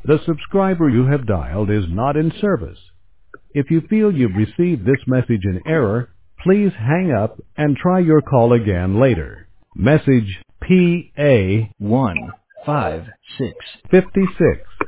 The subscriber you have dialed is not in service. If you feel you've received this message in error, please hang up and try your call again later. Message PA 156 56